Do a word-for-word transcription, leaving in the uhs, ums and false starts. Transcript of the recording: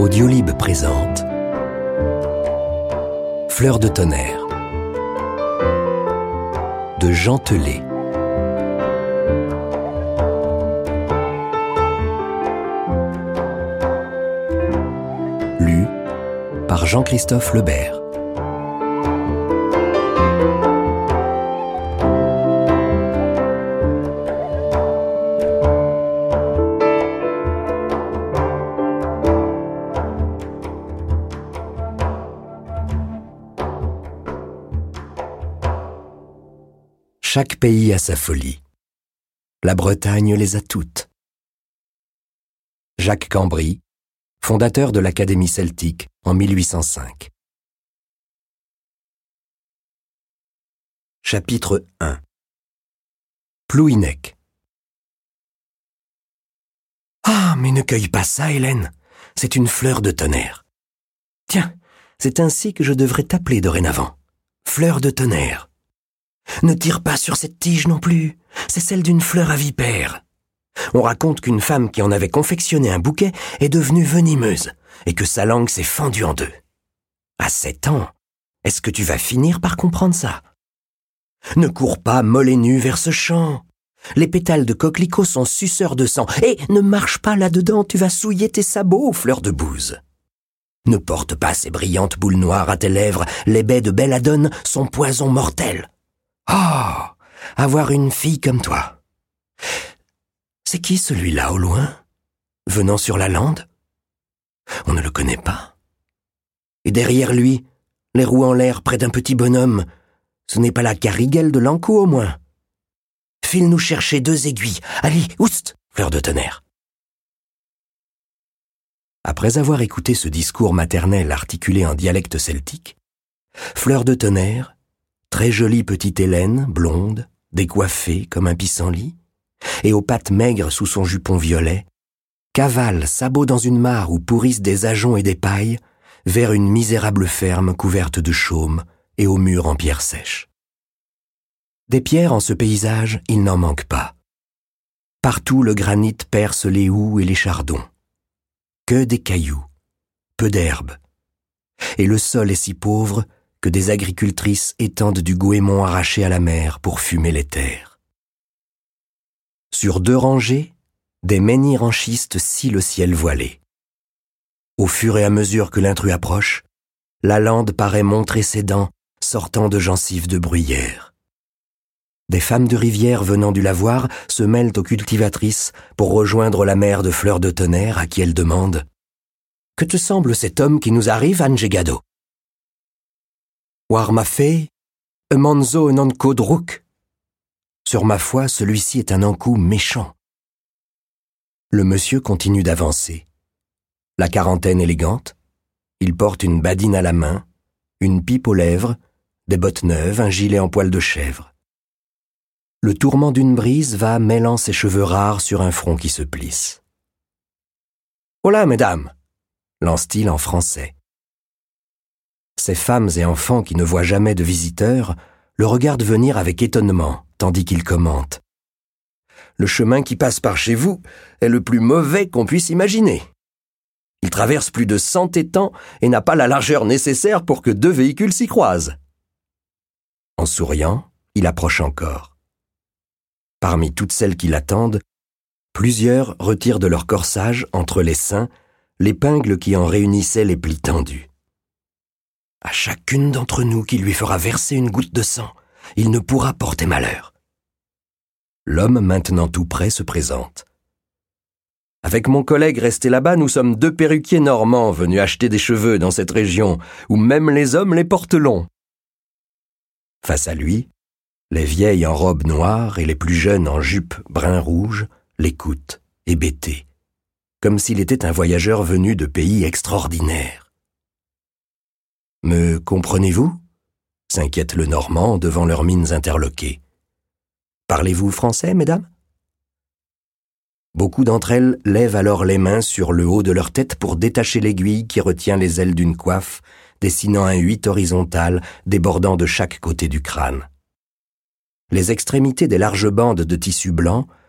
Audiolib présente Fleur de tonnerre de Jean Telet. Lu par Jean-Christophe Lebert. Chaque pays a sa folie. La Bretagne les a toutes. Jacques Cambry, fondateur de l'Académie celtique en mille huit cent cinq. Chapitre un. Plouhinec. Ah, mais ne cueille pas ça, Hélène. C'est une fleur de tonnerre. Tiens, c'est ainsi que je devrais t'appeler dorénavant. Fleur de tonnerre. Ne tire pas sur cette tige non plus, c'est celle d'une fleur à vipère. On raconte qu'une femme qui en avait confectionné un bouquet est devenue venimeuse et que sa langue s'est fendue en deux. À sept ans, est-ce que tu vas finir par comprendre ça? Ne cours pas molle et nu vers ce champ. Les pétales de coquelicot sont suceurs de sang et ne marche pas là-dedans, tu vas souiller tes sabots, fleur de bouse. Ne porte pas ces brillantes boules noires à tes lèvres, les baies de belladone sont poison mortel. Oh, avoir une fille comme toi. C'est qui celui-là au loin, venant sur la lande? On ne le connaît pas. Et derrière lui, les roues en l'air près d'un petit bonhomme, ce n'est pas la cariguelle de l'Ancou au moins. File-nous chercher deux aiguilles. Allez, oust, fleur de tonnerre. Après avoir écouté ce discours maternel articulé en dialecte celtique, Fleur de tonnerre, très jolie petite Hélène, blonde, décoiffée comme un pissenlit, et aux pattes maigres sous son jupon violet, cavale, sabot dans une mare où pourrissent des ajoncs et des pailles, vers une misérable ferme couverte de chaume et aux murs en pierre sèche. Des pierres en ce paysage, il n'en manque pas. Partout le granit perce les houx et les chardons. Que des cailloux, peu d'herbe. Et le sol est si pauvre que des agricultrices étendent du goémon arraché à la mer pour fumer les terres. Sur deux rangées, des menhirs en schiste scient le ciel voilé. Au fur et à mesure que l'intrus approche, la lande paraît montrer ses dents sortant de gencives de bruyère. Des femmes de rivière venant du lavoir se mêlent aux cultivatrices pour rejoindre la mère de Fleur de tonnerre à qui elles demandent « Que te semble cet homme qui nous arrive, Angegado ?» War ma fée, e manzo non kodrouk. Sur ma foi, celui-ci est un Ancou méchant. Le monsieur continue d'avancer. La quarantaine élégante, il porte une badine à la main, une pipe aux lèvres, des bottes neuves, un gilet en poil de chèvre. Le tourment d'une brise va mêlant ses cheveux rares sur un front qui se plisse. « Hola, mesdames !» lance-t-il en français. Ces femmes et enfants qui ne voient jamais de visiteurs le regardent venir avec étonnement, tandis qu'il commente. Le chemin qui passe par chez vous est le plus mauvais qu'on puisse imaginer. Il traverse plus de cent étangs et n'a pas la largeur nécessaire pour que deux véhicules s'y croisent. En souriant, il approche encore. Parmi toutes celles qui l'attendent, plusieurs retirent de leur corsage, entre les seins, l'épingle qui en réunissait les plis tendus. À chacune d'entre nous qui lui fera verser une goutte de sang, il ne pourra porter malheur. L'homme maintenant tout près se présente. Avec mon collègue resté là-bas, nous sommes deux perruquiers normands venus acheter des cheveux dans cette région où même les hommes les portent longs. Face à lui, les vieilles en robe noire et les plus jeunes en jupe brun-rouge l'écoutent, hébétés, comme s'il était un voyageur venu de pays extraordinaires. « Me comprenez-vous » s'inquiète le Normand devant leurs mines interloquées. « Parlez-vous français, mesdames » Beaucoup d'entre elles lèvent alors les mains sur le haut de leur tête pour détacher l'aiguille qui retient les ailes d'une coiffe, dessinant un huit horizontal débordant de chaque côté du crâne. Les extrémités des larges bandes de tissu blanc